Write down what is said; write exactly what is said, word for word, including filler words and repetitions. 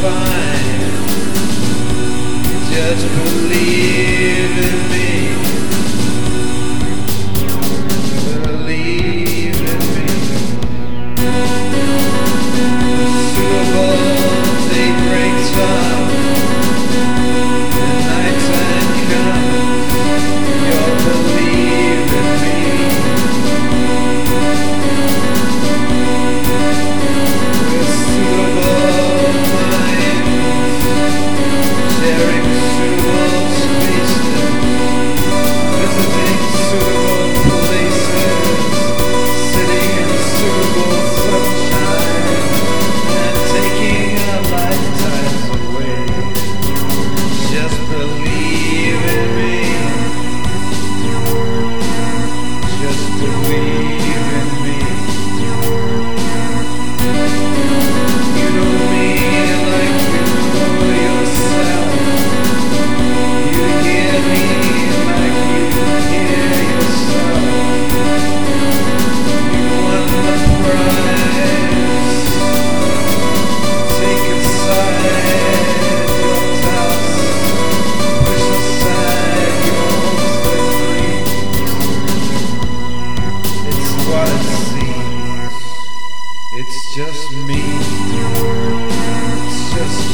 fine. Just believe in me. Believe in me. Super Bowl day breaks up. The nighttime comes. You'll believe in me. We're Super Bowl minds, sharing Super Bowl spaces, visiting Super Bowl places, sitting in Super Bowl sunshine, and taking our lifetimes away. Just believe in me. Just believe in me. You know me like you know yourself. You hear me like you hear yourself. You won the prize. Take aside your doubts. Push aside your hopes and dreams. It's what it seems. It's just me. It's just